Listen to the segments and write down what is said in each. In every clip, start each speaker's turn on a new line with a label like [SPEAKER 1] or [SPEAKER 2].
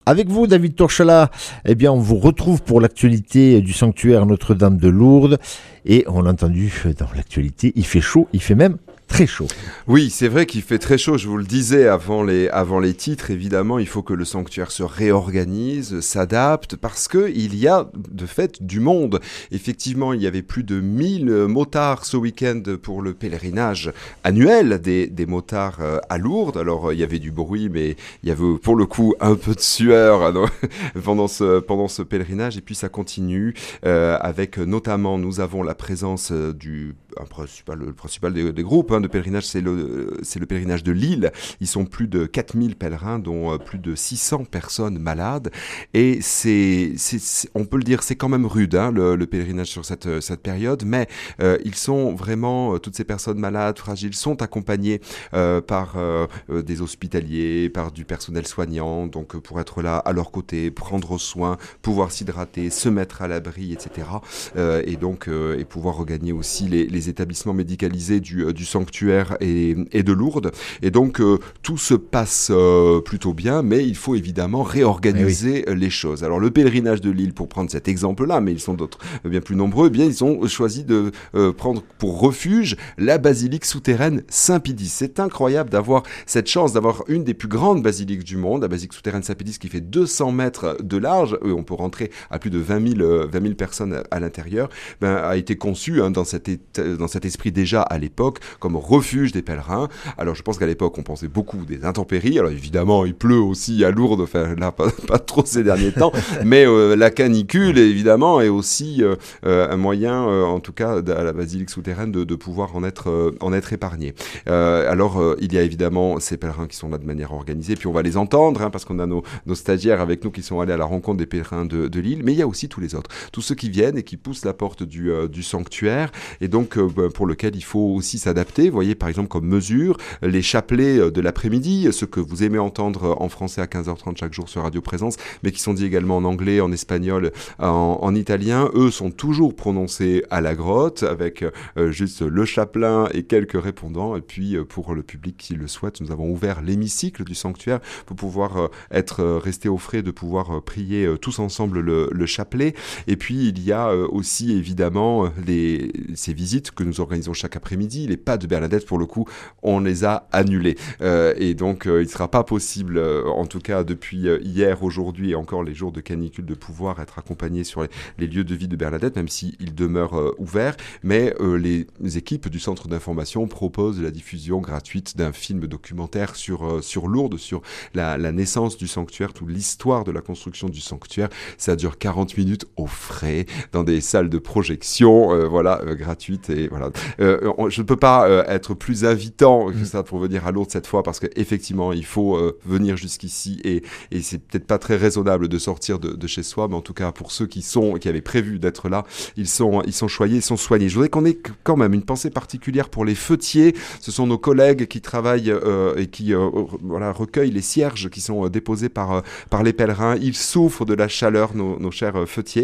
[SPEAKER 1] Avec vous, David Torchala, eh bien, on vous retrouve pour l'actualité du sanctuaire Notre-Dame de Lourdes. Et on l'a entendu dans l'actualité, il fait chaud, il fait même très chaud.
[SPEAKER 2] Oui, c'est vrai qu'il fait très chaud, je vous le disais avant les titres. Évidemment, il faut que le sanctuaire se réorganise, s'adapte, parce qu'il y a de fait du monde. Effectivement, il y avait plus de 1000 motards ce week-end pour le pèlerinage annuel des motards à Lourdes. Alors, il y avait du bruit, mais il y avait pour le coup un peu de sueur pendant ce pèlerinage. Et puis, ça continue avec notamment, nous avons la présence le principal des groupes de pèlerinage, c'est le pèlerinage de Lille. Ils sont plus de 4000 pèlerins, dont plus de 600 personnes malades. Et on peut le dire, c'est quand même rude, le pèlerinage sur cette période, mais ils sont vraiment, toutes ces personnes malades, fragiles, sont accompagnées par des hospitaliers, par du personnel soignant, donc pour être là à leur côté, prendre soin, pouvoir s'hydrater, se mettre à l'abri, etc. Et pouvoir regagner aussi les établissements médicalisés du sanctuaire et de Lourdes. Et donc, tout se passe plutôt bien, mais il faut évidemment réorganiser les choses. Alors, le pèlerinage de Lille, pour prendre cet exemple-là, mais ils sont d'autres bien plus nombreux, eh bien, ils ont choisi de prendre pour refuge la basilique souterraine Saint-Pédis. C'est incroyable d'avoir cette chance d'avoir une des plus grandes basiliques du monde, la basilique souterraine Saint-Pédis, qui fait 200 mètres de large, et on peut rentrer à plus de 20 000 personnes à l'intérieur, a été conçue dans cet esprit déjà à l'époque, comme refuge des pèlerins. Alors je pense qu'à l'époque on pensait beaucoup des intempéries, alors évidemment il pleut aussi à Lourdes, enfin là pas trop ces derniers temps, mais la canicule évidemment est aussi un moyen, en tout cas à la basilique souterraine, de pouvoir en être épargné. Il y a évidemment ces pèlerins qui sont là de manière organisée, puis on va les entendre, parce qu'on a nos stagiaires avec nous qui sont allés à la rencontre des pèlerins de Lille, mais il y a aussi tous les autres, tous ceux qui viennent et qui poussent la porte du sanctuaire, et donc pour lequel il faut aussi s'adapter. Vous voyez par exemple comme mesure les chapelets de l'après-midi, ceux que vous aimez entendre en français à 15h30 chaque jour sur Radio Présence, mais qui sont dits également en anglais, en espagnol, en italien. Eux sont toujours prononcés à la grotte avec juste le chapelain et quelques répondants. Et puis pour le public qui le souhaite, nous avons ouvert l'hémicycle du sanctuaire pour pouvoir rester au frais, de pouvoir prier tous ensemble le chapelet. Et puis il y a aussi évidemment ces visites que nous organisons chaque après-midi. Les pas de Bernadette, pour le coup, on les a annulés. Et donc, il ne sera pas possible, en tout cas depuis hier, aujourd'hui et encore les jours de canicule, de pouvoir être accompagné sur les lieux de vie de Bernadette, même s'ils demeurent ouverts. Mais les équipes du centre d'information proposent la diffusion gratuite d'un film documentaire sur Lourdes, sur la naissance du sanctuaire, toute l'histoire de la construction du sanctuaire. Ça dure 40 minutes au frais, dans des salles de projection, gratuites. Et voilà. Je ne peux pas être plus invitant que ça pour venir à Lourdes cette fois, parce qu'effectivement il faut venir jusqu'ici, et c'est peut-être pas très raisonnable de sortir de chez soi, mais en tout cas pour ceux qui avaient prévu d'être là, ils sont choyés, ils sont soignés. Je voudrais qu'on ait quand même une pensée particulière pour les feutiers. Ce sont nos collègues qui travaillent et qui recueillent les cierges qui sont déposés par les pèlerins. Ils souffrent de la chaleur, nos chers feutiers.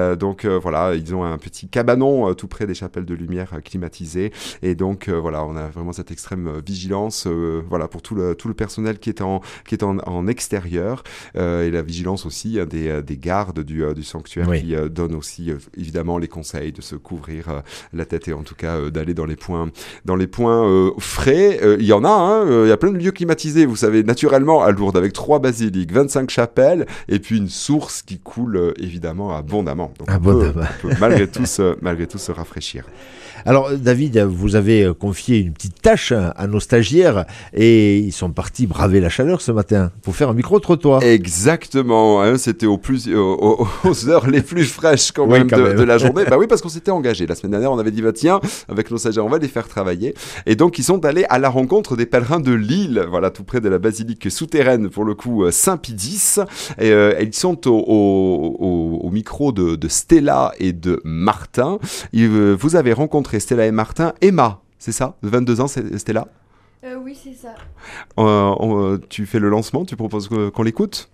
[SPEAKER 2] Ils ont un petit cabanon tout près des chapelles de lumière climatisées, et donc on a vraiment cette extrême vigilance pour tout le personnel qui est en extérieur, et la vigilance aussi des gardes du sanctuaire, qui donnent aussi évidemment les conseils de se couvrir la tête, et en tout cas d'aller dans les points frais. Il y en a, il y a plein de lieux climatisés, vous savez, naturellement à Lourdes, avec 3 basiliques, 25 chapelles, et puis une source qui coule évidemment abondamment. Donc on peut malgré tout se rafraîchir.
[SPEAKER 1] Alors David, vous avez confié une petite tâche à nos stagiaires, et ils sont partis braver la chaleur ce matin pour faire un micro-trottoir.
[SPEAKER 2] Exactement, c'était aux heures les plus fraîches quand même de la journée. Oui, parce qu'on s'était engagé. La semaine dernière, on avait dit, tiens, avec nos stagiaires, on va les faire travailler. Et donc, ils sont allés à la rencontre des pèlerins de Lille, tout près de la basilique souterraine, pour le coup, Saint-Pédis. Et ils sont au micro de Stella et de Martin. Vous avez rencontré Stella et Martin. Emma, c'est ça, de 22 ans, c'est Stella?
[SPEAKER 3] Oui, c'est ça.
[SPEAKER 2] Tu fais le lancement, tu proposes qu'on l'écoute?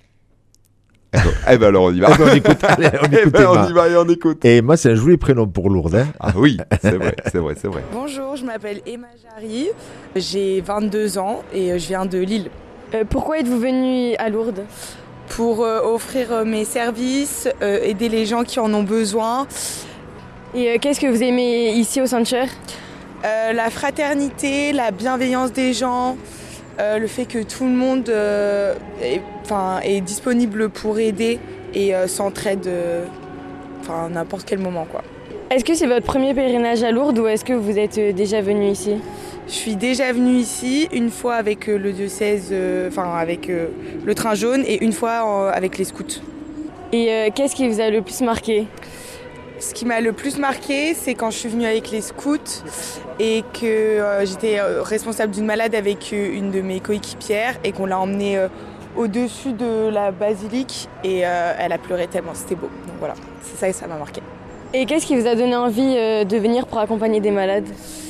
[SPEAKER 2] Alors on y va.
[SPEAKER 1] On écoute. Allez,
[SPEAKER 2] on y va et on écoute.
[SPEAKER 1] Et Emma, c'est un joli prénom pour Lourdes.
[SPEAKER 2] Ah oui, c'est vrai.
[SPEAKER 4] Bonjour, je m'appelle Emma Jarry, j'ai 22 ans et je viens de Lille.
[SPEAKER 3] Pourquoi êtes-vous venu à Lourdes ?
[SPEAKER 4] pour offrir mes services, aider les gens qui en ont besoin.
[SPEAKER 3] Et qu'est-ce que vous aimez ici au sanctuaire ?
[SPEAKER 4] La fraternité, la bienveillance des gens, le fait que tout le monde est disponible pour aider et s'entraide n'importe quel moment, quoi.
[SPEAKER 3] Est-ce que c'est votre premier pèlerinage à Lourdes ou est-ce que vous êtes déjà venu ici ?
[SPEAKER 4] Je suis déjà venue ici une fois avec le diocèse, avec le train jaune et une fois avec les scouts.
[SPEAKER 3] Et qu'est-ce qui vous a le plus marqué ?
[SPEAKER 4] Ce qui m'a le plus marqué, c'est quand je suis venue avec les scouts et que j'étais responsable d'une malade avec une de mes coéquipières et qu'on l'a emmenée au-dessus de la basilique et elle a pleuré tellement, c'était beau. Donc voilà, c'est ça et ça m'a marqué.
[SPEAKER 3] Et qu'est-ce qui vous a donné envie de venir pour accompagner des malades ?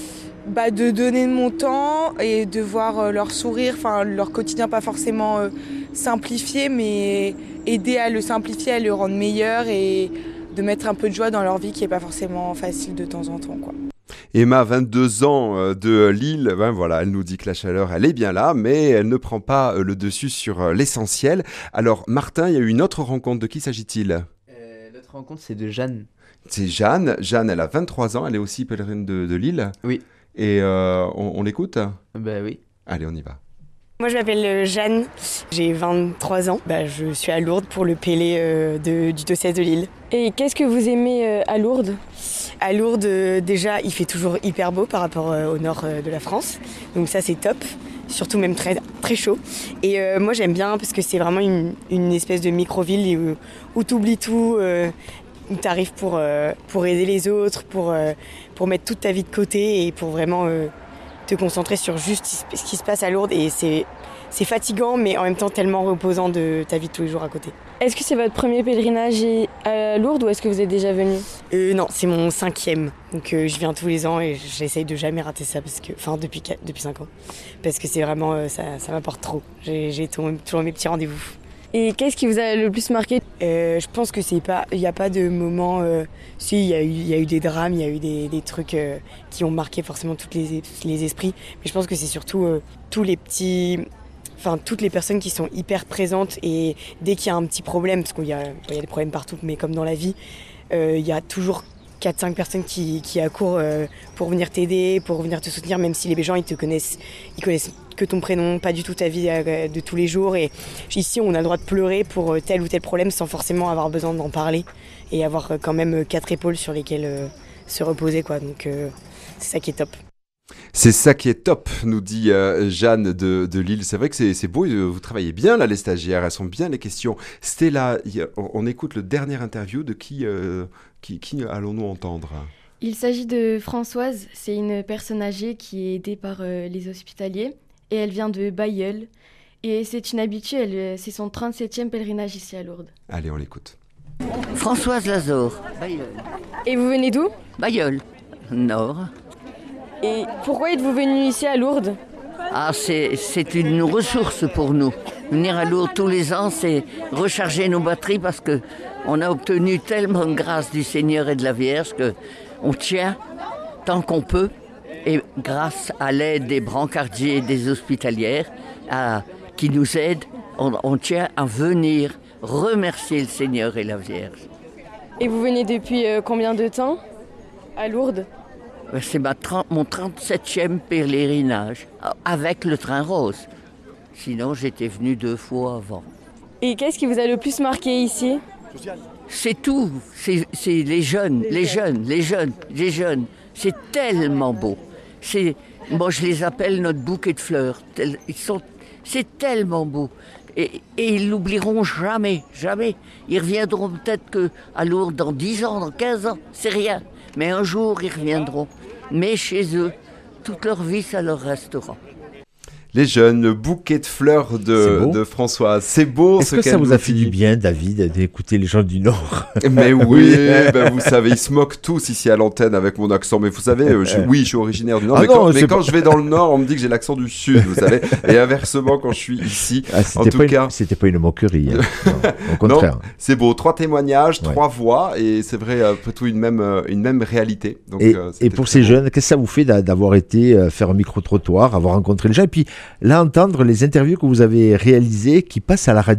[SPEAKER 4] De donner de mon temps et de voir leur sourire, leur quotidien pas forcément simplifié, mais aider à le simplifier, à le rendre meilleur et de mettre un peu de joie dans leur vie qui n'est pas forcément facile de temps en temps, quoi.
[SPEAKER 2] Emma, 22 ans de Lille, elle nous dit que la chaleur, elle est bien là, mais elle ne prend pas le dessus sur l'essentiel. Alors Martin, il y a eu une autre rencontre, de qui s'agit-il ?
[SPEAKER 5] L'autre rencontre, c'est de Jeanne.
[SPEAKER 2] C'est Jeanne. Jeanne, elle a 23 ans, elle est aussi pèlerine de Lille.
[SPEAKER 5] Oui.
[SPEAKER 2] Et on l'écoute ?
[SPEAKER 5] Oui.
[SPEAKER 2] Allez, on y va.
[SPEAKER 6] Moi, je m'appelle Jeanne, j'ai 23 ans. Je suis à Lourdes pour le pélé du diocèse de Lille.
[SPEAKER 3] Et qu'est-ce que vous aimez à Lourdes ?
[SPEAKER 6] À Lourdes, déjà, il fait toujours hyper beau par rapport au nord de la France. Donc ça, c'est top. Surtout même très, très chaud. Et moi, j'aime bien parce que c'est vraiment une espèce de micro-ville où tu oublies tout, où tu arrives pour aider les autres, pour mettre toute ta vie de côté et pour vraiment te concentrer sur juste ce qui se passe à Lourdes. Et c'est fatigant, mais en même temps tellement reposant de ta vie de tous les jours à côté.
[SPEAKER 3] Est-ce que c'est votre premier pèlerinage à Lourdes ou est-ce que vous êtes déjà venu ?
[SPEAKER 6] Non, c'est mon 5e. Donc je viens tous les ans et j'essaye de jamais rater ça depuis 5 ans. Parce que c'est vraiment, ça m'apporte trop. J'ai toujours mes petits rendez-vous.
[SPEAKER 3] Et qu'est-ce qui vous a le plus marqué ?
[SPEAKER 6] Je pense que il n'y a pas de moment. Si, il y a eu des drames, il y a eu des trucs qui ont marqué forcément tous les esprits. Mais je pense que c'est surtout tous les petits. Toutes les personnes qui sont hyper présentes et dès qu'il y a un petit problème, parce qu'il y a des problèmes partout, mais comme dans la vie, il y a toujours 4-5 personnes qui accourent pour venir t'aider, pour venir te soutenir, même si les gens ils connaissent que ton prénom, pas du tout ta vie de tous les jours. Et ici, on a le droit de pleurer pour tel ou tel problème sans forcément avoir besoin d'en parler et avoir quand même 4 épaules sur lesquelles se reposer, quoi. Donc c'est ça qui est top.
[SPEAKER 2] C'est ça qui est top, nous dit Jeanne de Lille. C'est vrai que c'est beau, vous travaillez bien là, les stagiaires, elles sont bien les questions. Stella, on écoute le dernier interview de qui allons-nous entendre ?
[SPEAKER 7] Il s'agit de Françoise, c'est une personne âgée qui est aidée par les hospitaliers et elle vient de Bailleul. Et c'est une habituée, c'est son 37e pèlerinage ici à Lourdes.
[SPEAKER 2] Allez, on l'écoute.
[SPEAKER 8] Françoise Lazor, Bailleul.
[SPEAKER 3] Et vous venez d'où ?
[SPEAKER 8] Bailleul, Nord.
[SPEAKER 3] Et pourquoi êtes-vous venu ici à Lourdes ?
[SPEAKER 8] C'est une ressource pour nous. Venir à Lourdes tous les ans, c'est recharger nos batteries parce qu'on a obtenu tellement de grâce du Seigneur et de la Vierge qu'on tient tant qu'on peut. Et grâce à l'aide des brancardiers et des hospitalières qui nous aident, on tient à venir remercier le Seigneur et la Vierge.
[SPEAKER 3] Et vous venez depuis combien de temps à Lourdes ?
[SPEAKER 8] C'est mon 37e pèlerinage, avec le train rose. Sinon, j'étais venu 2 fois avant.
[SPEAKER 3] Et qu'est-ce qui vous a le plus marqué ici ?
[SPEAKER 8] C'est tout. C'est les jeunes. C'est tellement beau. Moi, je les appelle notre bouquet de fleurs. C'est tellement beau. Et ils l'oublieront jamais. Ils reviendront peut-être qu'à Lourdes dans 10 ans, dans 15 ans, c'est rien. Mais un jour, ils reviendront. Mais chez eux, toute leur vie, ça leur restera.
[SPEAKER 2] Les jeunes, le bouquet de fleurs de Françoise. C'est beau.
[SPEAKER 1] Est-ce que ça vous a fait du bien, David, d'écouter les gens du Nord ?
[SPEAKER 2] Mais oui, vous savez, ils se moquent tous ici à l'antenne avec mon accent. Mais vous savez, je suis originaire du Nord. Quand je vais dans le Nord, on me dit que j'ai l'accent du Sud, vous savez. Et inversement, quand je suis ici,
[SPEAKER 1] c'était pas une moquerie. Hein. Non, au contraire.
[SPEAKER 2] Non, c'est beau. 3 témoignages, 3 voix, et c'est vrai, après tout, une même réalité. Donc,
[SPEAKER 1] et pour ces jeunes, qu'est-ce que ça vous fait d'avoir été faire un micro-trottoir, avoir rencontré les gens, et puis là, entendre les interviews que vous avez réalisées qui passent à la radio?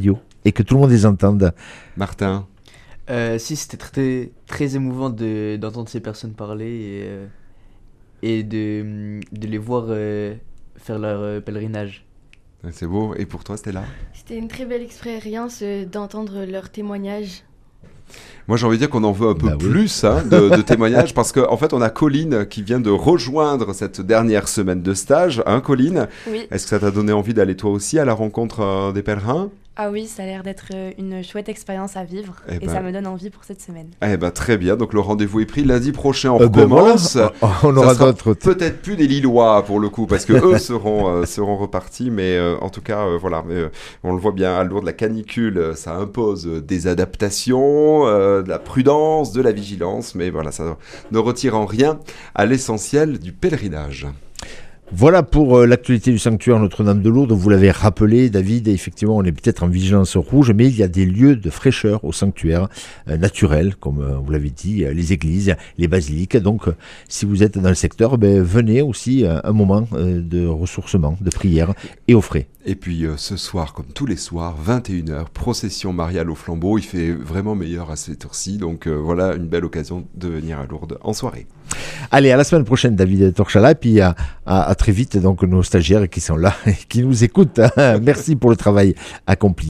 [SPEAKER 1] et que tout le monde les entende.
[SPEAKER 2] Martin?
[SPEAKER 5] Si, c'était très, très émouvant d'entendre ces personnes parler et de les voir faire leur pèlerinage.
[SPEAKER 2] C'est beau. Et pour toi, Stella?
[SPEAKER 7] C'était une très belle expérience d'entendre leurs témoignages.
[SPEAKER 2] Moi, j'ai envie de dire qu'on en veut un peu
[SPEAKER 1] Bah oui.
[SPEAKER 2] plus de témoignages parce qu'en fait, on a Colline qui vient de rejoindre cette dernière semaine de stage. Hein, Colline?
[SPEAKER 9] Oui.
[SPEAKER 2] Est-ce que ça t'a donné envie d'aller toi aussi à la rencontre des pèlerins?
[SPEAKER 9] Ah oui, ça a l'air d'être une chouette expérience à vivre
[SPEAKER 2] Eh
[SPEAKER 9] et
[SPEAKER 2] ben.
[SPEAKER 9] ça me donne envie pour cette semaine.
[SPEAKER 2] Eh ben, très bien. Donc, le rendez-vous est pris. Lundi prochain, on
[SPEAKER 1] Ben
[SPEAKER 2] recommence.
[SPEAKER 1] voilà. On aura
[SPEAKER 2] Ça sera
[SPEAKER 1] d'autres.
[SPEAKER 2] peut-être plus des Lillois pour le coup, parce que eux seront repartis, mais en tout cas, voilà, on le voit bien à Lourdes, la canicule, ça impose des adaptations, de la prudence, de la vigilance, mais voilà, ça ne retire en rien à l'essentiel du pèlerinage.
[SPEAKER 1] Voilà pour l'actualité du sanctuaire Notre-Dame de Lourdes. Vous l'avez rappelé, David, effectivement, on est peut-être en vigilance rouge, mais il y a des lieux de fraîcheur au sanctuaire naturel, comme vous l'avez dit, les églises, les basiliques. Donc, si vous êtes dans le secteur, venez aussi un moment de ressourcement, de prière et au frais.
[SPEAKER 2] Et puis ce soir, comme tous les soirs, 21h, procession mariale au flambeau. Il fait vraiment meilleur à cette heure-ci, donc voilà une belle occasion de venir à Lourdes en soirée.
[SPEAKER 1] Allez, à la semaine prochaine, David Torchala, et puis à très vite, donc nos stagiaires qui sont là et qui nous écoutent. Merci pour le travail accompli.